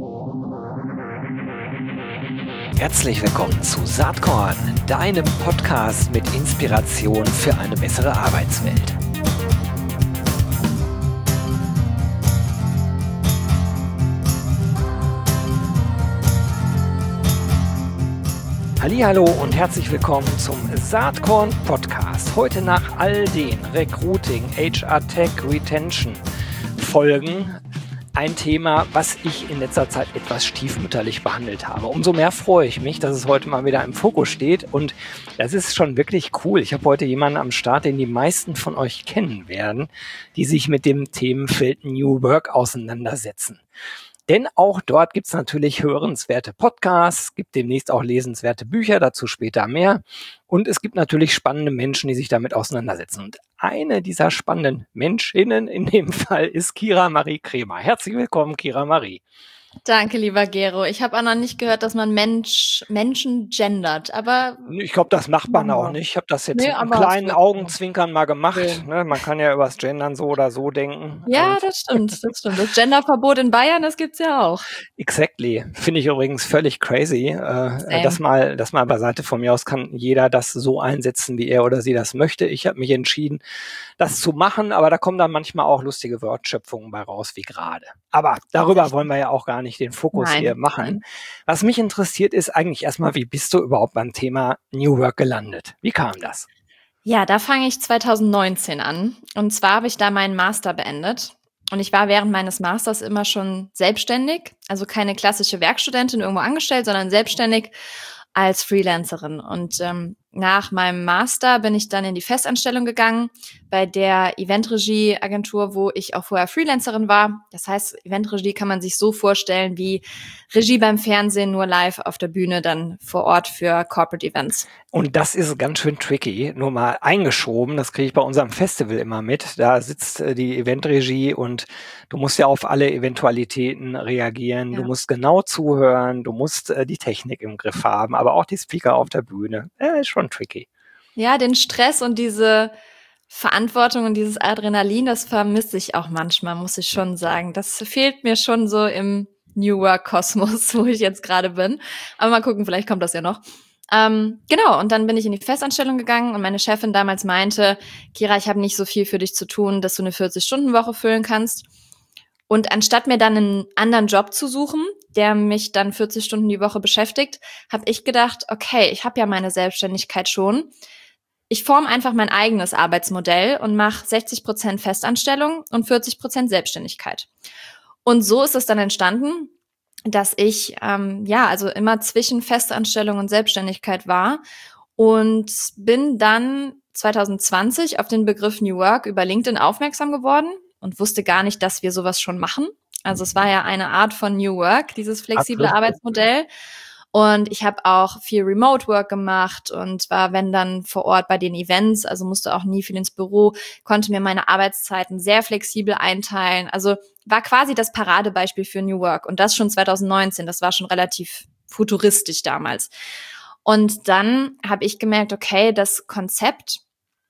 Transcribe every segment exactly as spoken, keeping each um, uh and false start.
Herzlich willkommen zu Saatkorn, deinem Podcast mit Inspiration für eine bessere Arbeitswelt. Hallihallo und herzlich willkommen zum Saatkorn Podcast. Heute nach all den Recruiting, H R Tech, Retention Folgen ein Thema, was ich in letzter Zeit etwas stiefmütterlich behandelt habe. Umso mehr freue ich mich, dass es heute mal wieder im Fokus steht und das ist schon wirklich cool. Ich habe heute jemanden am Start, den die meisten von euch kennen werden, die sich mit dem Themenfeld New Work auseinandersetzen. Denn auch dort gibt es natürlich hörenswerte Podcasts, es gibt demnächst auch lesenswerte Bücher, dazu später mehr. Und es gibt natürlich spannende Menschen, die sich damit auseinandersetzen. Und eine dieser spannenden Menschinnen in dem Fall ist Kira Marie Kremer. Herzlich willkommen, Kira Marie. Danke, lieber Gero. Ich habe auch noch nicht gehört, dass man Mensch, Menschen gendert, aber... Ich glaube, das macht man auch nicht. Ich habe das jetzt nee, mit einem kleinen Augenzwinkern mal gemacht. Okay. Ne, man kann ja über das Gendern so oder so denken. Ja, Und das stimmt, das stimmt. Das Genderverbot in Bayern, das gibt's ja auch. Exactly. Finde ich übrigens völlig crazy. Äh, das mal, das mal beiseite von mir aus kann jeder das so einsetzen, wie er oder sie das möchte. Ich habe mich entschieden, das zu machen, aber da kommen dann manchmal auch lustige Wortschöpfungen bei raus, wie gerade. Aber darüber wollen wir ja auch gar nicht den Fokus Nein, hier machen. nein. Was mich interessiert, ist eigentlich erstmal, wie bist du überhaupt beim Thema New Work gelandet? Wie kam das? Ja, da fange ich zwanzig neunzehn an. Und zwar habe ich da meinen Master beendet. Und ich war während meines Masters immer schon selbstständig, also keine klassische Werkstudentin irgendwo angestellt, sondern selbstständig als Freelancerin. Und ähm, nach meinem Master bin ich dann in die Festanstellung gegangen bei der Eventregie-Agentur, wo ich auch vorher Freelancerin war. Das heißt, Eventregie kann man sich so vorstellen wie Regie beim Fernsehen, nur live auf der Bühne, dann vor Ort für Corporate Events. Und das ist ganz schön tricky, nur mal eingeschoben, das kriege ich bei unserem Festival immer mit. Da sitzt äh, die Eventregie und du musst ja auf alle Eventualitäten reagieren, Ja. du musst genau zuhören, du musst äh, die Technik im Griff haben, aber auch die Speaker auf der Bühne. Äh, ist schon tricky. Ja, den Stress und diese Verantwortung und dieses Adrenalin, das vermisse ich auch manchmal, muss ich schon sagen. Das fehlt mir schon so im New Work-Kosmos, wo ich jetzt gerade bin. Aber mal gucken, vielleicht kommt das ja noch. Ähm, genau, und dann bin ich in die Festanstellung gegangen und meine Chefin damals meinte, Kira, ich habe nicht so viel für dich zu tun, dass du eine vierzig-Stunden-Woche füllen kannst. Und anstatt mir dann einen anderen Job zu suchen, der mich dann vierzig Stunden die Woche beschäftigt, habe ich gedacht, okay, ich habe ja meine Selbstständigkeit schon. Ich forme einfach mein eigenes Arbeitsmodell und mache sechzig Prozent Festanstellung und vierzig Prozent Selbstständigkeit. Und so ist es dann entstanden, dass ich ähm, ja also immer zwischen Festanstellung und Selbstständigkeit war und bin dann zwanzig zwanzig auf den Begriff New Work über LinkedIn aufmerksam geworden und wusste gar nicht, dass wir sowas schon machen. Also es war ja eine Art von New Work, dieses flexible Absolut. Arbeitsmodell. Und ich habe auch viel Remote Work gemacht und war, wenn dann vor Ort bei den Events, also musste auch nie viel ins Büro, konnte mir meine Arbeitszeiten sehr flexibel einteilen. Also war quasi das Paradebeispiel für New Work. Und das schon zwanzig neunzehn, das war schon relativ futuristisch damals. Und dann habe ich gemerkt, okay, das Konzept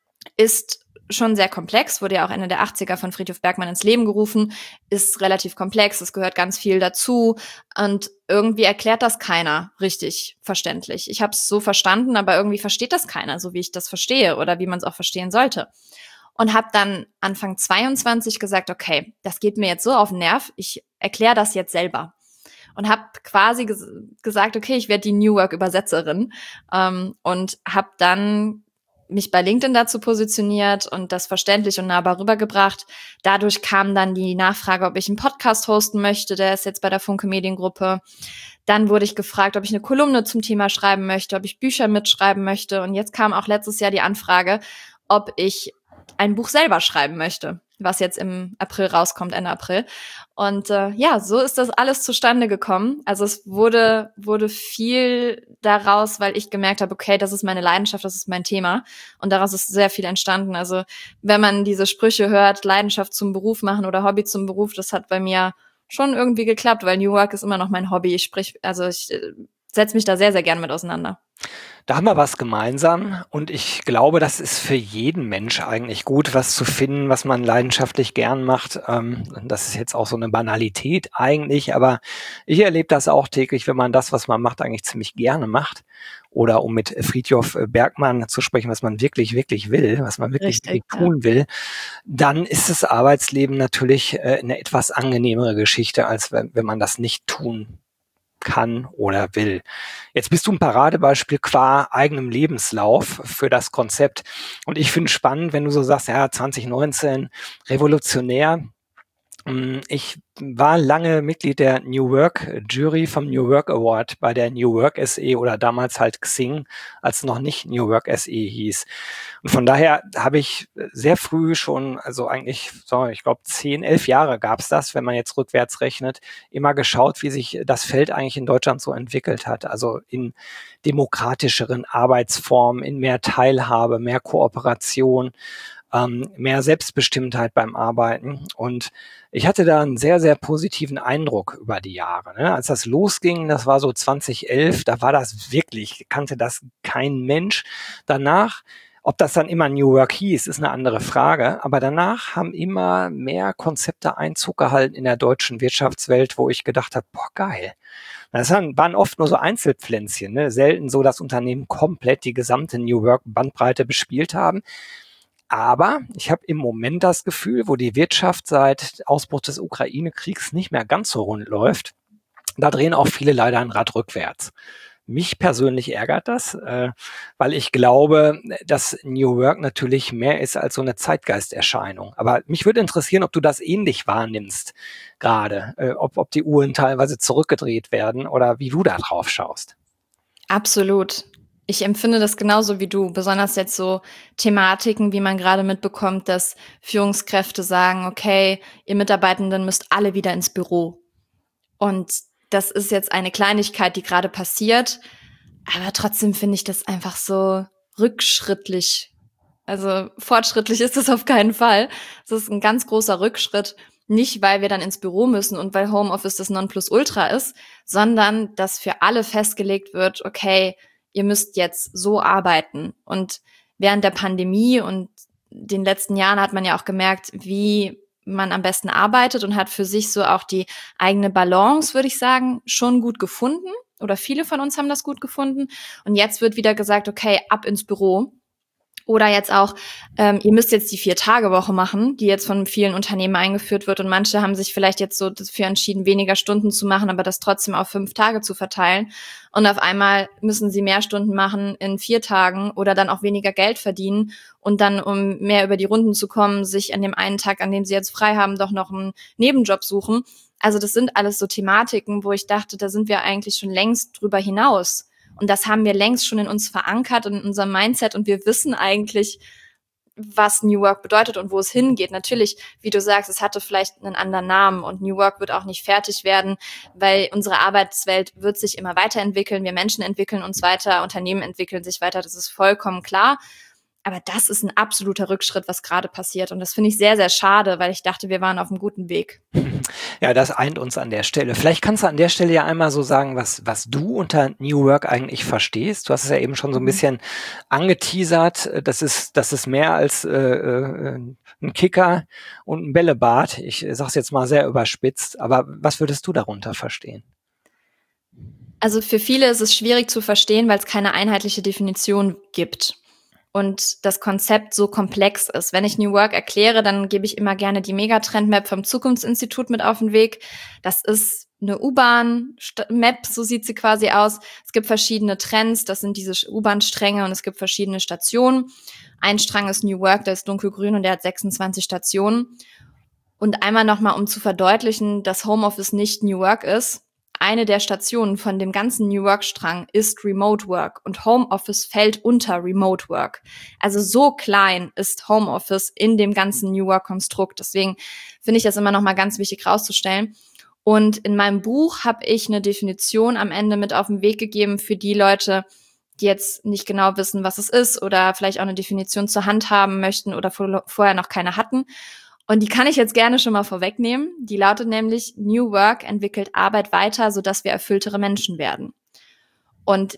ist schon sehr komplex, wurde ja auch Ende der achtziger von Friedhof Bergmann ins Leben gerufen, ist relativ komplex, es gehört ganz viel dazu und irgendwie erklärt das keiner richtig verständlich. Ich habe es so verstanden, aber irgendwie versteht das keiner, so wie ich das verstehe oder wie man es auch verstehen sollte. Und habe dann Anfang zweiundzwanzig gesagt, okay, das geht mir jetzt so auf den Nerv, ich erkläre das jetzt selber. Und habe quasi ges- gesagt, okay, ich werde die New Work-Übersetzerin ähm, und habe dann mich bei LinkedIn dazu positioniert und das verständlich und nahbar rübergebracht. Dadurch kam dann die Nachfrage, ob ich einen Podcast hosten möchte. Der ist jetzt bei der Funke Mediengruppe. Dann wurde ich gefragt, ob ich eine Kolumne zum Thema schreiben möchte, ob ich Bücher mitschreiben möchte. Und jetzt kam auch letztes Jahr die Anfrage, ob ich ein Buch selber schreiben möchte, was jetzt im April rauskommt, Ende April. Und äh, ja, so ist das alles zustande gekommen. Also es wurde wurde viel daraus, weil ich gemerkt habe, okay, das ist meine Leidenschaft, das ist mein Thema. Und daraus ist sehr viel entstanden. Also wenn man diese Sprüche hört, Leidenschaft zum Beruf machen oder Hobby zum Beruf, das hat bei mir schon irgendwie geklappt, weil New Work ist immer noch mein Hobby. Ich sprich, also ich äh, setze mich da sehr, sehr gern mit auseinander. Da haben wir was gemeinsam und ich glaube, das ist für jeden Mensch eigentlich gut, was zu finden, was man leidenschaftlich gern macht. Ähm, das ist jetzt auch so eine Banalität eigentlich, aber ich erlebe das auch täglich, wenn man das, was man macht, eigentlich ziemlich gerne macht. Oder um mit Friedhof Bergmann zu sprechen, was man wirklich, wirklich will, was man wirklich, Richtig, wirklich ja. tun will, dann ist das Arbeitsleben natürlich äh, eine etwas angenehmere Geschichte, als wenn, wenn man das nicht tun kann oder will. Jetzt bist du ein Paradebeispiel qua eigenem Lebenslauf für das Konzept. Und ich finde es spannend, wenn du so sagst, ja, zwanzig neunzehn, revolutionär. Ich war lange Mitglied der New Work Jury vom New Work Award bei der New Work S E oder damals halt Xing, als es noch nicht New Work S E hieß. Und von daher habe ich sehr früh schon, also eigentlich, so, ich glaube zehn, elf Jahre gab es das, wenn man jetzt rückwärts rechnet, immer geschaut, wie sich das Feld eigentlich in Deutschland so entwickelt hat. Also in demokratischeren Arbeitsformen, in mehr Teilhabe, mehr Kooperation, ähm, mehr Selbstbestimmtheit beim Arbeiten. Und ich hatte da einen sehr, sehr positiven Eindruck über die Jahre. Ne? Als das losging, das war so zwanzig elf, da war das wirklich, kannte das kein Mensch. Danach, ob das dann immer New Work hieß, ist eine andere Frage. Aber danach haben immer mehr Konzepte Einzug gehalten in der deutschen Wirtschaftswelt, wo ich gedacht habe, boah, geil. Das waren oft nur so Einzelpflänzchen, ne? Selten so, dass Unternehmen komplett die gesamte New Work-Bandbreite bespielt haben. Aber ich habe im Moment das Gefühl, wo die Wirtschaft seit Ausbruch des Ukraine-Kriegs nicht mehr ganz so rund läuft, da drehen auch viele leider ein Rad rückwärts. Mich persönlich ärgert das, äh, weil ich glaube, dass New Work natürlich mehr ist als so eine Zeitgeisterscheinung. Aber mich würde interessieren, ob du das ähnlich wahrnimmst gerade, äh, ob, ob die Uhren teilweise zurückgedreht werden oder wie du da drauf schaust. Absolut. Ich empfinde das genauso wie du, besonders jetzt so Thematiken, wie man gerade mitbekommt, dass Führungskräfte sagen, okay, ihr Mitarbeitenden müsst alle wieder ins Büro. Und das ist jetzt eine Kleinigkeit, die gerade passiert, aber trotzdem finde ich das einfach so rückschrittlich. Also fortschrittlich ist das auf keinen Fall. Es ist ein ganz großer Rückschritt, nicht weil wir dann ins Büro müssen und weil Homeoffice das Nonplusultra ist, sondern dass für alle festgelegt wird, okay, ihr müsst jetzt so arbeiten. Und während der Pandemie und den letzten Jahren hat man ja auch gemerkt, wie man am besten arbeitet und hat für sich so auch die eigene Balance, würde ich sagen, schon gut gefunden. Oder viele von uns haben das gut gefunden. Und jetzt wird wieder gesagt, okay, ab ins Büro. Oder jetzt auch, ähm, ihr müsst jetzt die Vier-Tage-Woche machen, die jetzt von vielen Unternehmen eingeführt wird. Und manche haben sich vielleicht jetzt so dafür entschieden, weniger Stunden zu machen, aber das trotzdem auf fünf Tage zu verteilen. Und auf einmal müssen sie mehr Stunden machen in vier Tagen oder dann auch weniger Geld verdienen und dann, um mehr über die Runden zu kommen, sich an dem einen Tag, an dem sie jetzt frei haben, doch noch einen Nebenjob suchen. Also das sind alles so Thematiken, wo ich dachte, da sind wir eigentlich schon längst drüber hinaus. Und das haben wir längst schon in uns verankert und in unserem Mindset. Und wir wissen eigentlich, was New Work bedeutet und wo es hingeht. Natürlich, wie du sagst, es hatte vielleicht einen anderen Namen und New Work wird auch nicht fertig werden, weil unsere Arbeitswelt wird sich immer weiterentwickeln. Wir Menschen entwickeln uns weiter, Unternehmen entwickeln sich weiter. Das ist vollkommen klar. Aber das ist ein absoluter Rückschritt, was gerade passiert. Und das finde ich sehr, sehr schade, weil ich dachte, wir waren auf einem guten Weg. Ja, das eint uns an der Stelle. Vielleicht kannst du an der Stelle ja einmal so sagen, was, was du unter New Work eigentlich verstehst. Du hast es ja eben schon so ein bisschen angeteasert. Das ist, das ist mehr als äh, äh, ein Kicker und ein Bällebad. Ich sage es jetzt mal sehr überspitzt. Aber was würdest du darunter verstehen? Also für viele ist es schwierig zu verstehen, weil es keine einheitliche Definition gibt. Und das Konzept so komplex ist. Wenn ich New Work erkläre, dann gebe ich immer gerne die Megatrend-Map vom Zukunftsinstitut mit auf den Weg. Das ist eine U-Bahn-Map, so sieht sie quasi aus. Es gibt verschiedene Trends, das sind diese U-Bahn-Stränge und es gibt verschiedene Stationen. Ein Strang ist New Work, der ist dunkelgrün und der hat sechsundzwanzig Stationen. Und einmal nochmal, um zu verdeutlichen, dass Homeoffice nicht New Work ist. Eine der Stationen von dem ganzen New Work-Strang ist Remote Work und Homeoffice fällt unter Remote Work. Also so klein ist Homeoffice in dem ganzen New Work-Konstrukt. Deswegen finde ich das immer noch mal ganz wichtig rauszustellen. Und in meinem Buch habe ich eine Definition am Ende mit auf den Weg gegeben für die Leute, die jetzt nicht genau wissen, was es ist oder vielleicht auch eine Definition zur Hand haben möchten oder vorher noch keine hatten. Und die kann ich jetzt gerne schon mal vorwegnehmen. Die lautet nämlich, New Work entwickelt Arbeit weiter, sodass wir erfülltere Menschen werden. Und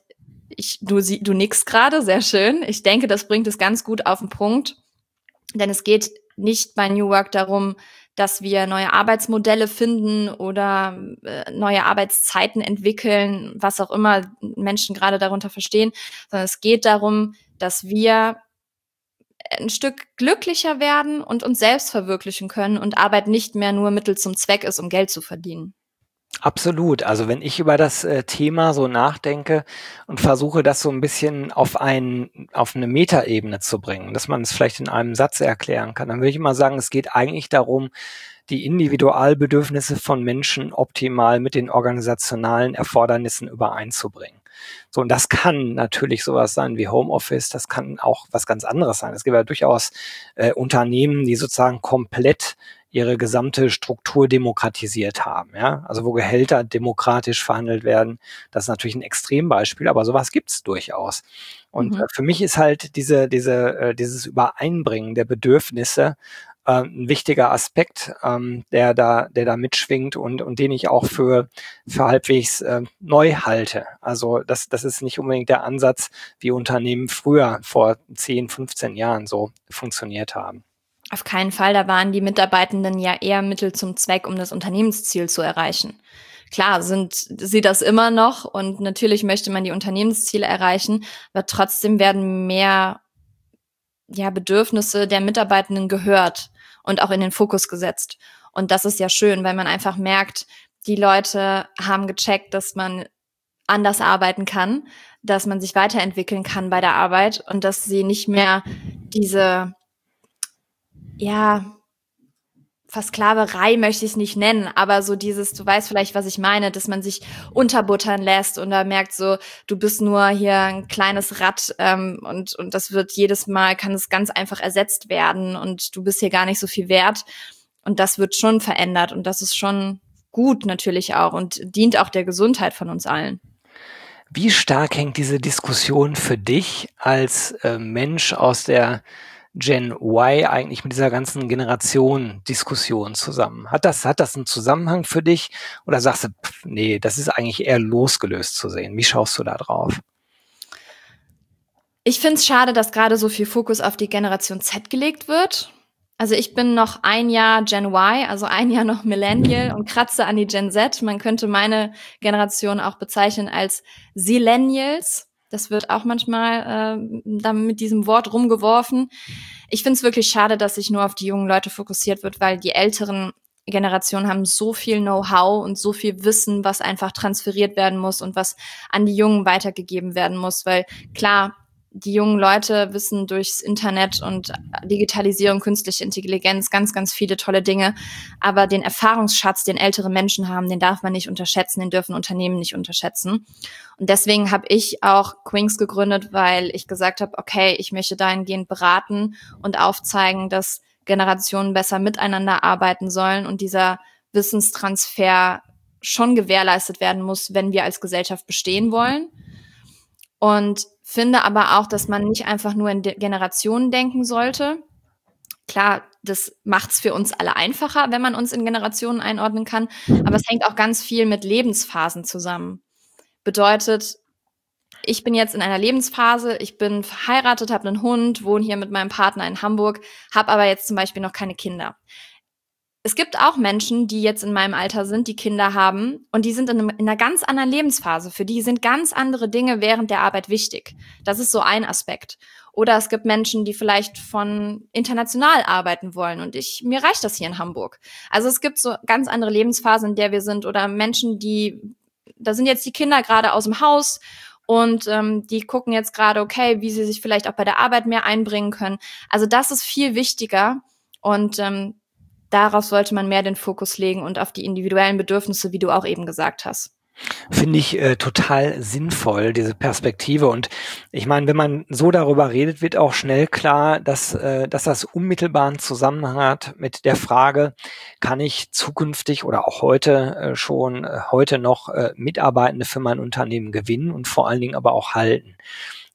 Ich, du, sie, du nickst gerade, sehr schön. Ich denke, das bringt es ganz gut auf den Punkt, denn es geht nicht bei New Work darum, dass wir neue Arbeitsmodelle finden oder äh, neue Arbeitszeiten entwickeln, was auch immer Menschen gerade darunter verstehen, sondern es geht darum, dass wir ein Stück glücklicher werden und uns selbst verwirklichen können und Arbeit nicht mehr nur Mittel zum Zweck ist, um Geld zu verdienen. Absolut. Also wenn ich über das äh, Thema so nachdenke und versuche, das so ein bisschen auf ein, auf eine Metaebene zu bringen, dass man es vielleicht in einem Satz erklären kann, dann würde ich immer sagen, es geht eigentlich darum, die Individualbedürfnisse von Menschen optimal mit den organisationalen Erfordernissen übereinzubringen. So, und das kann natürlich sowas sein wie Homeoffice, das kann auch was ganz anderes sein. Es gibt ja durchaus äh, Unternehmen, die sozusagen komplett ihre gesamte Struktur demokratisiert haben, ja, also wo Gehälter demokratisch verhandelt werden. Das ist natürlich ein Extrembeispiel, aber sowas gibt's durchaus. Und Mhm. äh, für mich ist halt diese, diese, äh, dieses Übereinbringen der Bedürfnisse äh, ein wichtiger Aspekt, ähm, der da, der da mitschwingt und und den ich auch für für halbwegs äh, neu halte. Also das, das ist nicht unbedingt der Ansatz, wie Unternehmen früher vor zehn, fünfzehn Jahren so funktioniert haben. Auf keinen Fall, da waren die Mitarbeitenden ja eher Mittel zum Zweck, um das Unternehmensziel zu erreichen. Klar sind sie das immer noch und natürlich möchte man die Unternehmensziele erreichen, aber trotzdem werden mehr ja, Bedürfnisse der Mitarbeitenden gehört und auch in den Fokus gesetzt. Und das ist ja schön, weil man einfach merkt, die Leute haben gecheckt, dass man anders arbeiten kann, dass man sich weiterentwickeln kann bei der Arbeit und dass sie nicht mehr diese, ja, Versklaverei möchte ich es nicht nennen, aber so dieses, du weißt vielleicht, was ich meine, dass man sich unterbuttern lässt und da merkt so, du bist nur hier ein kleines Rad ähm, und und das wird jedes Mal, kann es ganz einfach ersetzt werden und du bist hier gar nicht so viel wert und das wird schon verändert und das ist schon gut natürlich auch und dient auch der Gesundheit von uns allen. Wie stark hängt diese Diskussion für dich als äh, Mensch aus der Gen Y eigentlich mit dieser ganzen Generation-Diskussion zusammen? Hat das, hat das einen Zusammenhang für dich? Oder sagst du, pff, nee, das ist eigentlich eher losgelöst zu sehen? Wie schaust du da drauf? Ich finde es schade, dass gerade so viel Fokus auf die Generation Z gelegt wird. Also ich bin noch ein Jahr Gen Y, also ein Jahr noch Millennial und kratze an die Gen Z. Man könnte meine Generation auch bezeichnen als Zillennials. Das wird auch manchmal äh, dann mit diesem Wort rumgeworfen. Ich finde es wirklich schade, dass sich nur auf die jungen Leute fokussiert wird, weil die älteren Generationen haben so viel Know-how und so viel Wissen, was einfach transferiert werden muss und was an die Jungen weitergegeben werden muss. Weil klar, die jungen Leute wissen durchs Internet und Digitalisierung, künstliche Intelligenz ganz, ganz viele tolle Dinge. Aber den Erfahrungsschatz, den ältere Menschen haben, den darf man nicht unterschätzen, den dürfen Unternehmen nicht unterschätzen. Und deswegen habe ich auch Quinks gegründet, weil ich gesagt habe, okay, ich möchte dahingehend beraten und aufzeigen, dass Generationen besser miteinander arbeiten sollen und dieser Wissenstransfer schon gewährleistet werden muss, wenn wir als Gesellschaft bestehen wollen. Und finde aber auch, dass man nicht einfach nur in Generationen denken sollte. Klar, das macht's für uns alle einfacher, wenn man uns in Generationen einordnen kann. Aber es hängt auch ganz viel mit Lebensphasen zusammen. Bedeutet, ich bin jetzt in einer Lebensphase, ich bin verheiratet, habe einen Hund, wohne hier mit meinem Partner in Hamburg, habe aber jetzt zum Beispiel noch keine Kinder. Es gibt auch Menschen, die jetzt in meinem Alter sind, die Kinder haben und die sind in, einem, in einer ganz anderen Lebensphase. Für die sind ganz andere Dinge während der Arbeit wichtig. Das ist so ein Aspekt. Oder es gibt Menschen, die vielleicht von international arbeiten wollen und ich, mir reicht das hier in Hamburg. Also es gibt so ganz andere Lebensphasen, in der wir sind oder Menschen, die, da sind jetzt die Kinder gerade aus dem Haus und ähm, die gucken jetzt gerade, okay, wie sie sich vielleicht auch bei der Arbeit mehr einbringen können. Also das ist viel wichtiger und ähm, darauf sollte man mehr den Fokus legen und auf die individuellen Bedürfnisse, wie du auch eben gesagt hast. Finde ich äh, total sinnvoll, diese Perspektive. Und ich meine, wenn man so darüber redet, wird auch schnell klar, dass, äh, dass das unmittelbaren Zusammenhang hat mit der Frage, kann ich zukünftig oder auch heute äh, schon, äh, heute noch äh, Mitarbeitende für mein Unternehmen gewinnen und vor allen Dingen aber auch halten.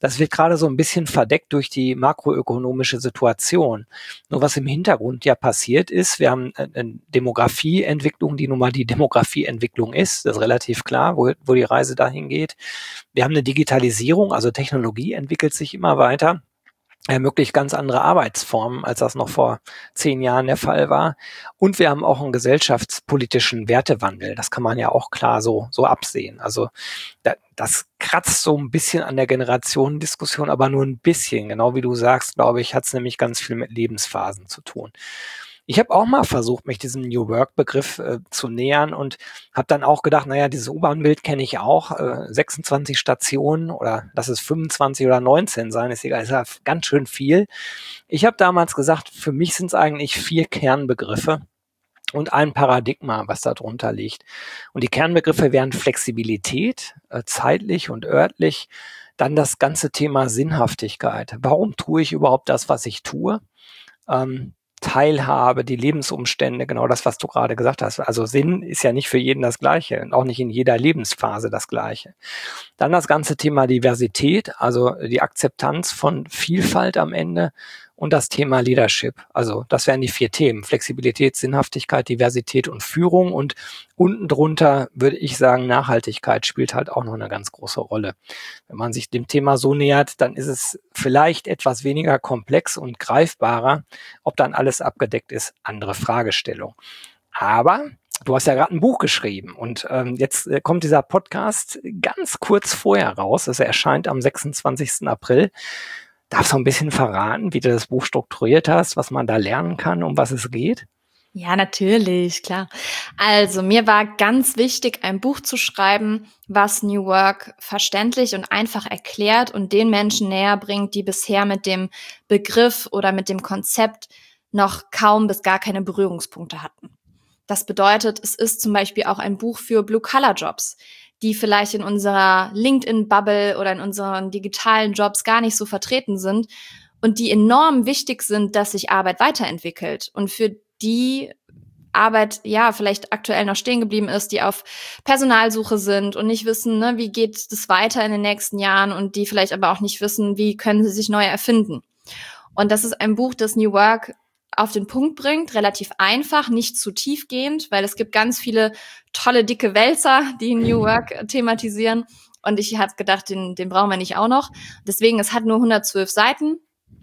das wird gerade so ein bisschen verdeckt durch die makroökonomische Situation. Nur was im Hintergrund ja passiert ist, wir haben eine Demografieentwicklung, die nun mal die Demografieentwicklung ist. Das ist relativ klar, wo, wo die Reise dahin geht. Wir haben eine Digitalisierung, also Technologie entwickelt sich immer weiter, ermöglicht ganz andere Arbeitsformen, als das noch vor zehn Jahren der Fall war. Und wir haben auch einen gesellschaftspolitischen Wertewandel. Das kann man ja auch klar so, so absehen. Also da, das kratzt so ein bisschen an der Generationendiskussion, aber nur ein bisschen. Genau wie du sagst, glaube ich, hat es nämlich ganz viel mit Lebensphasen zu tun. Ich habe auch mal versucht, mich diesem New Work-Begriff äh, zu nähern und habe dann auch gedacht, naja, dieses U-Bahn-Bild kenne ich auch, äh, sechsundzwanzig Stationen oder lass es fünfundzwanzig oder neunzehn sein, ist egal, ist ja ganz schön viel. Ich habe damals gesagt, für mich sind es eigentlich vier Kernbegriffe und ein Paradigma, was da drunter liegt. Und die Kernbegriffe wären Flexibilität, äh, zeitlich und örtlich, dann das ganze Thema Sinnhaftigkeit. Warum tue ich überhaupt das, was ich tue? Ähm, Teilhabe, die Lebensumstände, genau das, was du gerade gesagt hast. Also Sinn ist ja nicht für jeden das Gleiche und auch nicht in jeder Lebensphase das Gleiche. Dann das ganze Thema Diversität, also die Akzeptanz von Vielfalt am Ende und das Thema Leadership. Also das wären die vier Themen: Flexibilität, Sinnhaftigkeit, Diversität und Führung. Und unten drunter würde ich sagen, Nachhaltigkeit spielt halt auch noch eine ganz große Rolle. Wenn man sich dem Thema so nähert, dann ist es vielleicht etwas weniger komplex und greifbarer. Ob dann alles abgedeckt ist, andere Fragestellung. Aber du hast ja gerade ein Buch geschrieben und ähm, jetzt äh, kommt dieser Podcast ganz kurz vorher raus. Also er erscheint am sechsundzwanzigsten April. Darfst du ein bisschen verraten, wie du das Buch strukturiert hast, was man da lernen kann, um was es geht? Ja, natürlich, klar. Also mir war ganz wichtig, ein Buch zu schreiben, was New Work verständlich und einfach erklärt und den Menschen näher bringt, die bisher mit dem Begriff oder mit dem Konzept noch kaum bis gar keine Berührungspunkte hatten. Das bedeutet, es ist zum Beispiel auch ein Buch für Blue-Collar-Jobs, die vielleicht in unserer LinkedIn-Bubble oder in unseren digitalen Jobs gar nicht so vertreten sind und die enorm wichtig sind, dass sich Arbeit weiterentwickelt und für die Arbeit ja vielleicht aktuell noch stehen geblieben ist, die auf Personalsuche sind und nicht wissen, ne, wie geht es weiter in den nächsten Jahren und die vielleicht aber auch nicht wissen, wie können sie sich neu erfinden. Und das ist ein Buch, das New Work auf den Punkt bringt, relativ einfach, nicht zu tiefgehend, weil es gibt ganz viele tolle, dicke Wälzer, die New Work thematisieren. Und ich habe gedacht, den, den brauchen wir nicht auch noch. Deswegen, es hat nur hundertzwölf Seiten.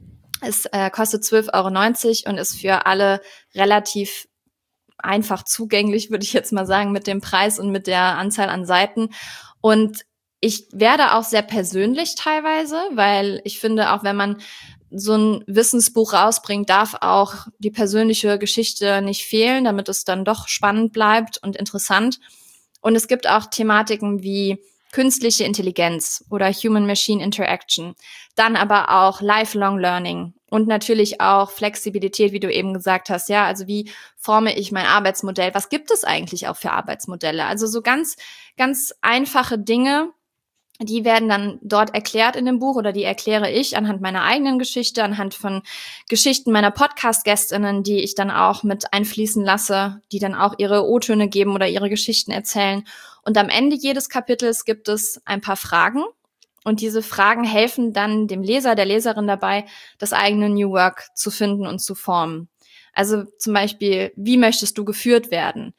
Es äh, kostet zwölf Euro neunzig und ist für alle relativ einfach zugänglich, würde ich jetzt mal sagen, mit dem Preis und mit der Anzahl an Seiten. Und ich werde auch sehr persönlich teilweise, weil ich finde, auch wenn man so ein Wissensbuch rausbringt, darf auch die persönliche Geschichte nicht fehlen, damit es dann doch spannend bleibt und interessant. Und es gibt auch Thematiken wie künstliche Intelligenz oder Human-Machine Interaction, dann aber auch Lifelong Learning und natürlich auch Flexibilität, wie du eben gesagt hast, ja, also wie forme ich mein Arbeitsmodell? Was gibt es eigentlich auch für Arbeitsmodelle? Also so ganz, ganz einfache Dinge, die werden dann dort erklärt in dem Buch oder die erkläre ich anhand meiner eigenen Geschichte, anhand von Geschichten meiner Podcast-GästInnen, die ich dann auch mit einfließen lasse, die dann auch ihre O-Töne geben oder ihre Geschichten erzählen. Und am Ende jedes Kapitels gibt es ein paar Fragen und diese Fragen helfen dann dem Leser, der Leserin dabei, das eigene New Work zu finden und zu formen. Also zum Beispiel, wie möchtest du geführt werden?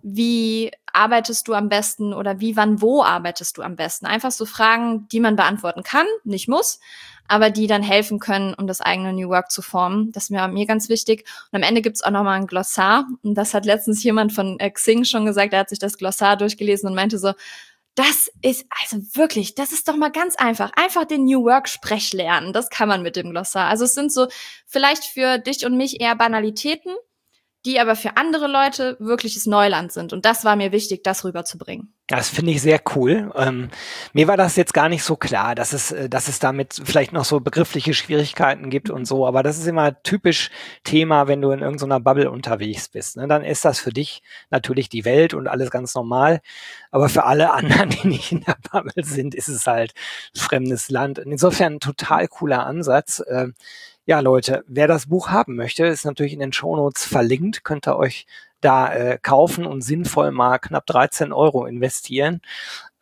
Wie arbeitest du am besten oder wie, wann, wo arbeitest du am besten? Einfach so Fragen, die man beantworten kann, nicht muss, aber die dann helfen können, um das eigene New Work zu formen. Das ist mir, mir ganz wichtig. Und am Ende gibt's auch nochmal ein Glossar. Und das hat letztens jemand von Xing schon gesagt, er hat sich das Glossar durchgelesen und meinte so, das ist, also wirklich, das ist doch mal ganz einfach. Einfach den New Work Sprech lernen. Das kann man mit dem Glossar. Also es sind so vielleicht für dich und mich eher Banalitäten, die aber für andere Leute wirkliches Neuland sind. Und das war mir wichtig, das rüberzubringen. Das finde ich sehr cool. Ähm, mir war das jetzt gar nicht so klar, dass es, äh, dass es damit vielleicht noch so begriffliche Schwierigkeiten gibt und so. Aber das ist immer typisch Thema, wenn du in irgendeiner Bubble unterwegs bist. Ne? Dann ist das für dich natürlich die Welt und alles ganz normal. Aber für alle anderen, die nicht in der Bubble sind, ist es halt fremdes Land. Und insofern ein total cooler Ansatz. Äh, Ja, Leute, wer das Buch haben möchte, ist natürlich in den Shownotes verlinkt, könnt ihr euch da äh, kaufen und sinnvoll mal knapp dreizehn Euro investieren.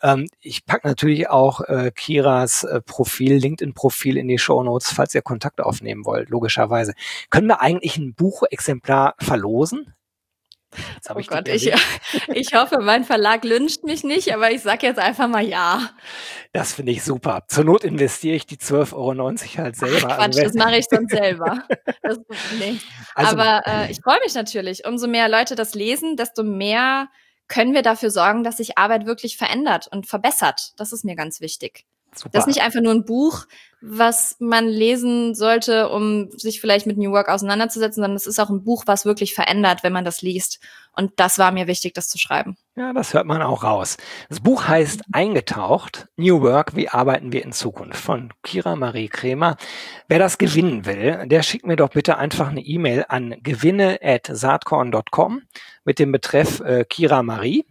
Ähm, ich packe natürlich auch äh, Kiras äh, Profil, LinkedIn-Profil in die Shownotes, falls ihr Kontakt aufnehmen wollt, logischerweise. Können wir eigentlich ein Buchexemplar verlosen? Jetzt habe Oh ich dich Gott, ich, erwischt. ich hoffe, mein Verlag lyncht mich nicht, aber ich sage jetzt einfach mal ja. Das finde ich super. Zur Not investiere ich die zwölf Euro neunzig halt Ach selber. Also, Quatsch, das mache ich sonst selber. Das, nee. also Aber äh, ich freue mich natürlich. Umso mehr Leute das lesen, desto mehr können wir dafür sorgen, dass sich Arbeit wirklich verändert und verbessert. Das ist mir ganz wichtig. Das ist super. nicht einfach nur ein Buch, was man lesen sollte, um sich vielleicht mit New Work auseinanderzusetzen, sondern es ist auch ein Buch, was wirklich verändert, wenn man das liest. Und das war mir wichtig, das zu schreiben. Ja, das hört man auch raus. Das Buch heißt Eingetaucht, New Work, wie arbeiten wir in Zukunft, von Kira Marie Kremer. Wer das gewinnen will, der schickt mir doch bitte einfach eine E-Mail an gewinne at saatkorn punkt com mit dem Betreff äh, Kira Marie.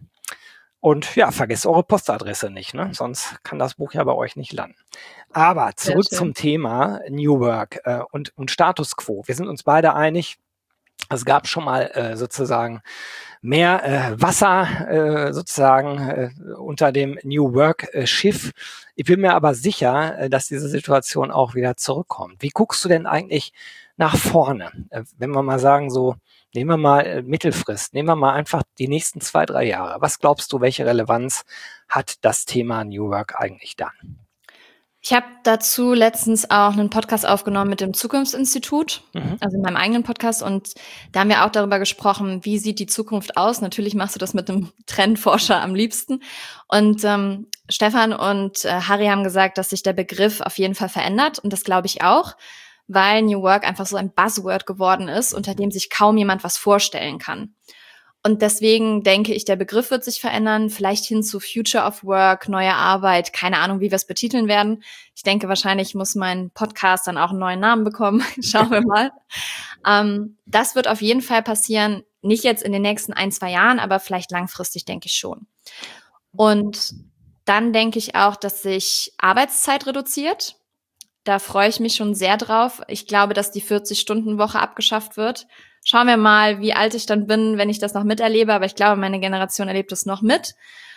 Und ja, vergesst eure Postadresse nicht, ne? Sonst kann das Buch ja bei euch nicht landen. Aber zurück zum Thema New Work äh, und, und Status Quo. Wir sind uns beide einig, es gab schon mal äh, sozusagen mehr äh, Wasser äh, sozusagen äh, unter dem New Work äh, Schiff. Ich bin mir aber sicher, äh, dass diese Situation auch wieder zurückkommt. Wie guckst du denn eigentlich nach vorne? Äh, wenn wir mal sagen, so nehmen wir mal äh, Mittelfrist, nehmen wir mal einfach die nächsten zwei, drei Jahre. Was glaubst du, welche Relevanz hat das Thema New Work eigentlich dann? Ich habe dazu letztens auch einen Podcast aufgenommen mit dem Zukunftsinstitut, Mhm. also in meinem eigenen Podcast. Und da haben wir auch darüber gesprochen, wie sieht die Zukunft aus? Natürlich machst du das mit einem Trendforscher am liebsten. Und ähm, Stefan und äh, Harry haben gesagt, dass sich der Begriff auf jeden Fall verändert. Und das glaube ich auch, weil New Work einfach so ein Buzzword geworden ist, unter dem sich kaum jemand was vorstellen kann. Und deswegen denke ich, der Begriff wird sich verändern, vielleicht hin zu Future of Work, neue Arbeit, keine Ahnung, wie wir es betiteln werden. Ich denke, wahrscheinlich muss mein Podcast dann auch einen neuen Namen bekommen. Schauen wir mal. ähm, das wird auf jeden Fall passieren, nicht jetzt in den nächsten ein, zwei Jahren, aber vielleicht langfristig, denke ich schon. Und dann denke ich auch, dass sich Arbeitszeit reduziert. Da freue ich mich schon sehr drauf. Ich glaube, dass die vierzig-Stunden-Woche abgeschafft wird. Schauen wir mal, wie alt ich dann bin, wenn ich das noch miterlebe. Aber ich glaube, meine Generation erlebt es noch mit.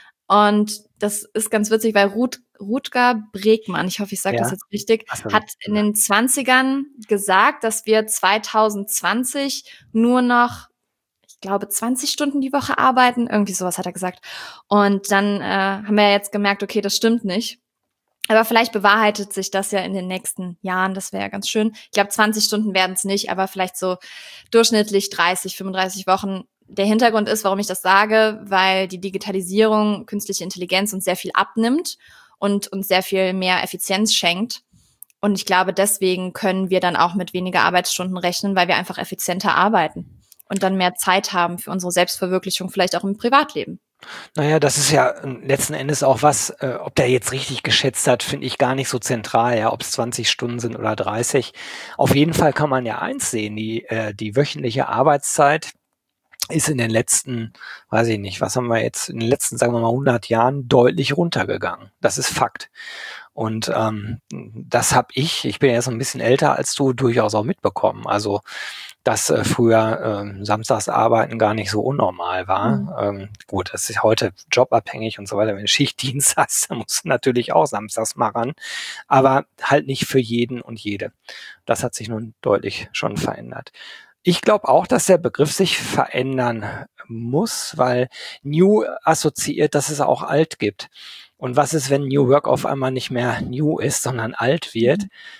Und das ist ganz witzig, weil Ruth, Rutger Bregmann, ich hoffe, ich sage Ja. das jetzt richtig, Ach so. hat in den zwanzigern gesagt, dass wir zwanzig zwanzig nur noch, ich glaube, zwanzig Stunden die Woche arbeiten. Irgendwie sowas hat er gesagt. Und dann äh, haben wir jetzt gemerkt, okay, das stimmt nicht. Aber vielleicht bewahrheitet sich das ja in den nächsten Jahren. Das wäre ja ganz schön. Ich glaube, zwanzig Stunden werden es nicht, aber vielleicht so durchschnittlich dreißig, fünfunddreißig Wochen. Der Hintergrund ist, warum ich das sage, weil die Digitalisierung, künstliche Intelligenz uns sehr viel abnimmt und uns sehr viel mehr Effizienz schenkt. Und ich glaube, deswegen können wir dann auch mit weniger Arbeitsstunden rechnen, weil wir einfach effizienter arbeiten und dann mehr Zeit haben für unsere Selbstverwirklichung, vielleicht auch im Privatleben. Naja, das ist ja letzten Endes auch was, äh, ob der jetzt richtig geschätzt hat, finde ich gar nicht so zentral, ja, ob es zwanzig Stunden sind oder dreißig. Auf jeden Fall kann man ja eins sehen, die, äh, die wöchentliche Arbeitszeit ist in den letzten, weiß ich nicht, was haben wir jetzt, in den letzten, sagen wir mal, hundert Jahren deutlich runtergegangen. Das ist Fakt. Und ähm, das habe ich, ich bin ja so ein bisschen älter als du, durchaus auch mitbekommen. Also, dass äh, früher äh, Samstagsarbeiten gar nicht so unnormal war. Mhm. Ähm, gut, das ist heute jobabhängig und so weiter. Wenn du Schichtdienst hast, dann musst du natürlich auch samstags mal ran. Aber halt nicht für jeden und jede. Das hat sich nun deutlich schon verändert. Ich glaube auch, dass der Begriff sich verändern muss, weil New assoziiert, dass es auch alt gibt. Und was ist, wenn New Work auf einmal nicht mehr new ist, sondern alt wird?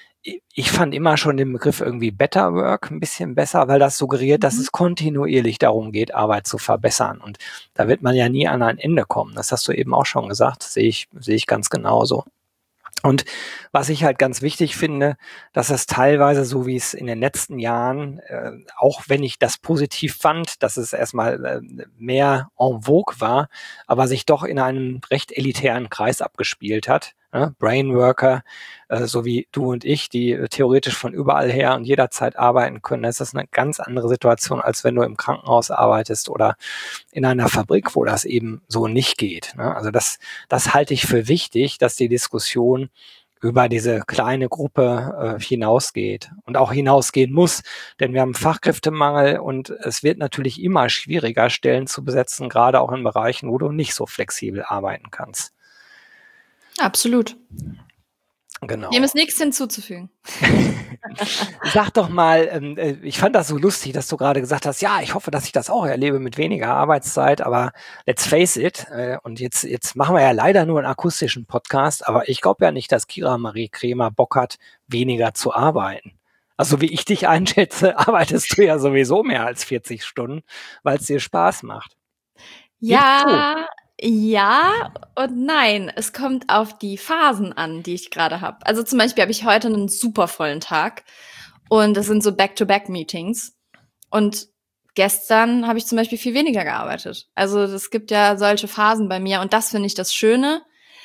Ich fand immer schon den Begriff irgendwie Better Work ein bisschen besser, weil das suggeriert, dass es kontinuierlich darum geht, Arbeit zu verbessern. Und da wird man ja nie an ein Ende kommen. Das hast du eben auch schon gesagt, sehe ich, sehe ich ganz genauso. Und was ich halt ganz wichtig finde, dass es teilweise, so wie es in den letzten Jahren, äh, auch wenn ich das positiv fand, dass es erstmal äh, mehr en vogue war, aber sich doch in einem recht elitären Kreis abgespielt hat. Ne? Brainworker, äh, so wie du und ich, die äh, theoretisch von überall her und jederzeit arbeiten können, das ist eine ganz andere Situation, als wenn du im Krankenhaus arbeitest oder in einer Fabrik, wo das eben so nicht geht. Ne? Also das, das halte ich für wichtig, dass die Diskussion über diese kleine Gruppe äh, hinausgeht und auch hinausgehen muss, denn wir haben Fachkräftemangel und es wird natürlich immer schwieriger, Stellen zu besetzen, gerade auch in Bereichen, wo du nicht so flexibel arbeiten kannst. Absolut. Genau. Dem ist nichts hinzuzufügen. Sag doch mal, ähm, äh, ich fand das so lustig, dass du gerade gesagt hast, ja, ich hoffe, dass ich das auch erlebe mit weniger Arbeitszeit, aber let's face it, äh, und jetzt, jetzt machen wir ja leider nur einen akustischen Podcast, aber ich glaube ja nicht, dass Kira Marie Kremer Bock hat, weniger zu arbeiten. Also wie ich dich einschätze, arbeitest du ja sowieso mehr als vierzig Stunden, weil es dir Spaß macht. Ja, ja und nein. Es kommt auf die Phasen an, die ich gerade habe. Also zum Beispiel habe ich heute einen super vollen Tag und das sind so Back-to-Back-Meetings. Und gestern habe ich zum Beispiel viel weniger gearbeitet. Also es gibt ja solche Phasen bei mir und das finde ich das Schöne.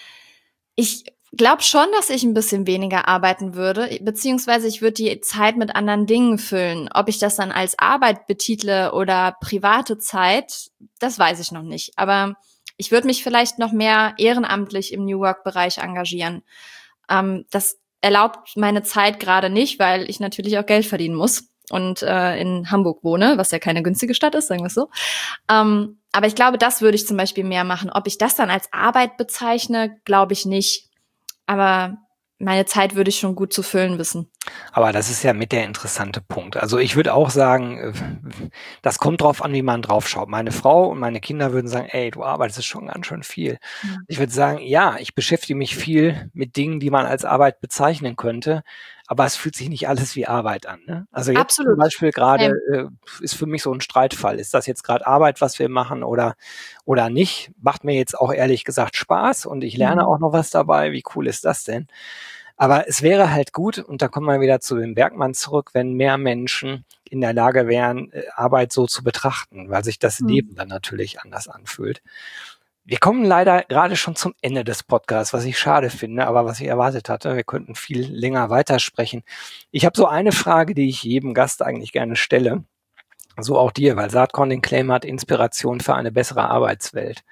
Ich glaube schon, dass ich ein bisschen weniger arbeiten würde, beziehungsweise ich würde die Zeit mit anderen Dingen füllen. Ob ich das dann als Arbeit betitle oder private Zeit, das weiß ich noch nicht. Aber ich würde mich vielleicht noch mehr ehrenamtlich im New Work-Bereich engagieren. Ähm, das erlaubt meine Zeit gerade nicht, weil ich natürlich auch Geld verdienen muss und äh, in Hamburg wohne, was ja keine günstige Stadt ist, sagen wir es so. Ähm, aber ich glaube, das würde ich zum Beispiel mehr machen. Ob ich das dann als Arbeit bezeichne, glaube ich nicht. Aber meine Zeit würde ich schon gut zu füllen wissen. Aber das ist ja mit der interessante Punkt. Also ich würde auch sagen, das kommt drauf an, wie man drauf schaut. Meine Frau und meine Kinder würden sagen, ey, du arbeitest schon ganz schön viel. Ja. Ich würde sagen, ja, ich beschäftige mich viel mit Dingen, die man als Arbeit bezeichnen könnte, aber es fühlt sich nicht alles wie Arbeit an. Ne? Also jetzt Absolut. Zum Beispiel gerade äh, ist für mich so ein Streitfall. Ist das jetzt gerade Arbeit, was wir machen oder, oder nicht? Macht mir jetzt auch ehrlich gesagt Spaß und ich lerne mhm. auch noch was dabei. Wie cool ist das denn? Aber es wäre halt gut, und da kommen wir wieder zu dem Bergmann zurück, wenn mehr Menschen in der Lage wären, Arbeit so zu betrachten, weil sich das Leben dann natürlich anders anfühlt. Wir kommen leider gerade schon zum Ende des Podcasts, was ich schade finde, aber was ich erwartet hatte. Wir könnten viel länger weitersprechen. Ich habe so eine Frage, die ich jedem Gast eigentlich gerne stelle. So auch dir, weil Saatkorn den Claim hat, Inspiration für eine bessere Arbeitswelt.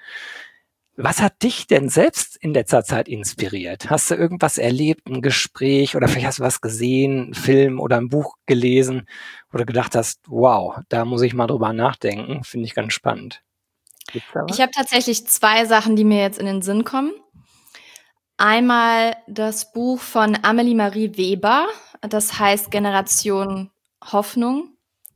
Was hat dich denn selbst in letzter Zeit inspiriert? Hast du irgendwas erlebt, ein Gespräch oder vielleicht hast du was gesehen, einen Film oder ein Buch gelesen, wo du gedacht hast, wow, da muss ich mal drüber nachdenken, finde ich ganz spannend. Ich habe tatsächlich zwei Sachen, die mir jetzt in den Sinn kommen. Einmal das Buch von Amelie Marie Weber, das heißt Generation Hoffnung.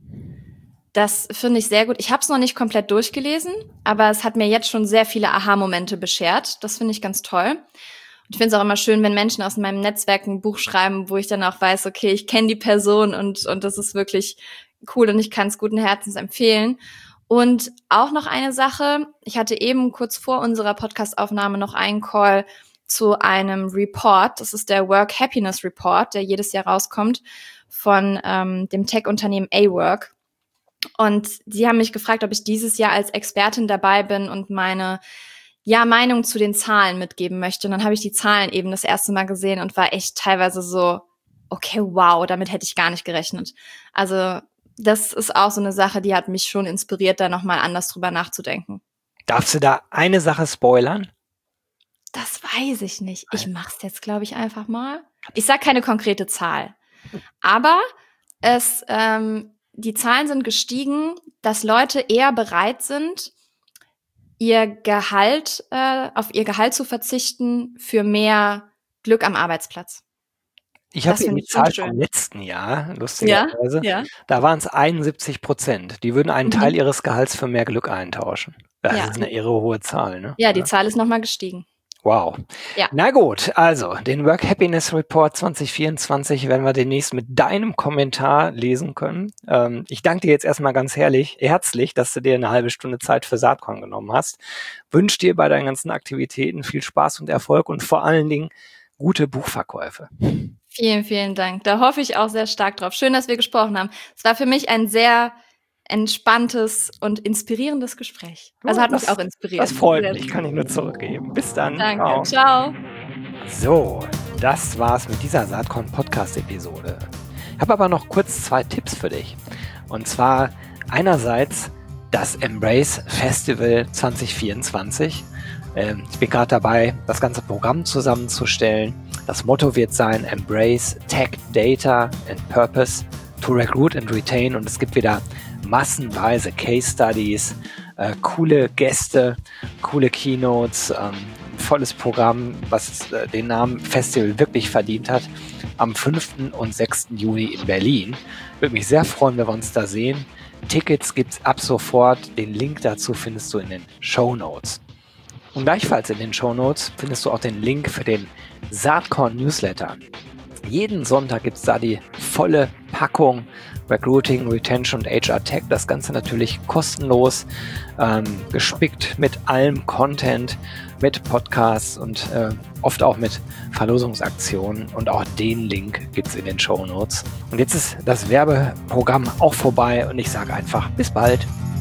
Das finde ich sehr gut. Ich habe es noch nicht komplett durchgelesen, aber es hat mir jetzt schon sehr viele Aha-Momente beschert. Das finde ich ganz toll. Und ich finde es auch immer schön, wenn Menschen aus meinem Netzwerk ein Buch schreiben, wo ich dann auch weiß, okay, ich kenne die Person und und das ist wirklich cool und ich kann es guten Herzens empfehlen. Und auch noch eine Sache, ich hatte eben kurz vor unserer Podcast-Aufnahme noch einen Call zu einem Report. Das ist der Work Happiness Report, der jedes Jahr rauskommt von ähm, dem Tech-Unternehmen A-Work. Und sie haben mich gefragt, ob ich dieses Jahr als Expertin dabei bin und meine ja Meinung zu den Zahlen mitgeben möchte. Und dann habe ich die Zahlen eben das erste Mal gesehen und war echt teilweise so, okay, wow, damit hätte ich gar nicht gerechnet. Also das ist auch so eine Sache, die hat mich schon inspiriert, da nochmal anders drüber nachzudenken. Darfst du da eine Sache spoilern? Das weiß ich nicht. Ich mach's jetzt, glaube ich, einfach mal. Ich sag keine konkrete Zahl. Aber es ähm, die Zahlen sind gestiegen, dass Leute eher bereit sind, ihr Gehalt, äh, auf ihr Gehalt zu verzichten für mehr Glück am Arbeitsplatz. Ich habe die Zahl vom letzten Jahr, lustigerweise, ja, ja. Da waren es einundsiebzig Prozent. Die würden einen mhm. Teil ihres Gehalts für mehr Glück eintauschen. Das ja. ist eine irre hohe Zahl, ne? Ja, die ja. Zahl ist nochmal gestiegen. Wow. Ja. Na gut, also den Work Happiness Report zwanzig vierundzwanzig werden wir demnächst mit deinem Kommentar lesen können. Ähm, ich danke dir jetzt erstmal ganz herrlich, herzlich, dass du dir eine halbe Stunde Zeit für Saatkorn genommen hast. Wünsche dir bei deinen ganzen Aktivitäten viel Spaß und Erfolg und vor allen Dingen gute Buchverkäufe. Vielen, vielen Dank. Da hoffe ich auch sehr stark drauf. Schön, dass wir gesprochen haben. Es war für mich ein sehr entspanntes und inspirierendes Gespräch. Also hat das, mich auch inspiriert. Das freut mich, kann ich nur zurückgeben. Bis dann. Danke, ciao. ciao. So, das war's mit dieser Saatkorn-Podcast-Episode. Ich habe aber noch kurz zwei Tipps für dich. Und zwar einerseits das Embrace Festival zwanzig vierundzwanzig. Ähm, ich bin gerade dabei, das ganze Programm zusammenzustellen. Das Motto wird sein Embrace Tech, Data and Purpose to Recruit and Retain. Und es gibt wieder massenweise Case Studies, Äh, coole Gäste, coole Keynotes, ähm, volles Programm, was äh, den Namen Festival wirklich verdient hat, am fünften und sechsten Juni in Berlin. Würde mich sehr freuen, wenn wir uns da sehen. Tickets gibt's ab sofort. Den Link dazu findest du in den Shownotes. Und gleichfalls in den Shownotes findest du auch den Link für den Saatkorn Newsletter. Jeden Sonntag gibt's da die volle Packung Recruiting, Retention und H R Tech. Das Ganze natürlich kostenlos, ähm, gespickt mit allem Content, mit Podcasts und äh, oft auch mit Verlosungsaktionen. Und auch den Link gibt's in den Shownotes. Und jetzt ist das Werbeprogramm auch vorbei und ich sage einfach bis bald.